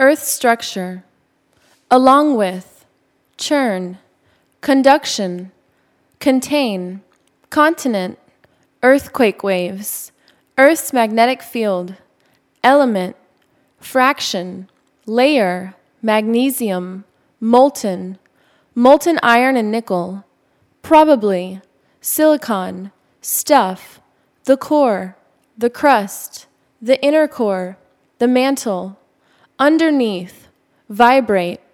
Earth structure, along with, churn, conduction, contain, continent, earthquake waves, Earth's magnetic field, element, fraction, layer, magnesium, molten iron and nickel, probably, silicon, stuff, the core, the crust, the inner core, the mantle, underneath, vibrate,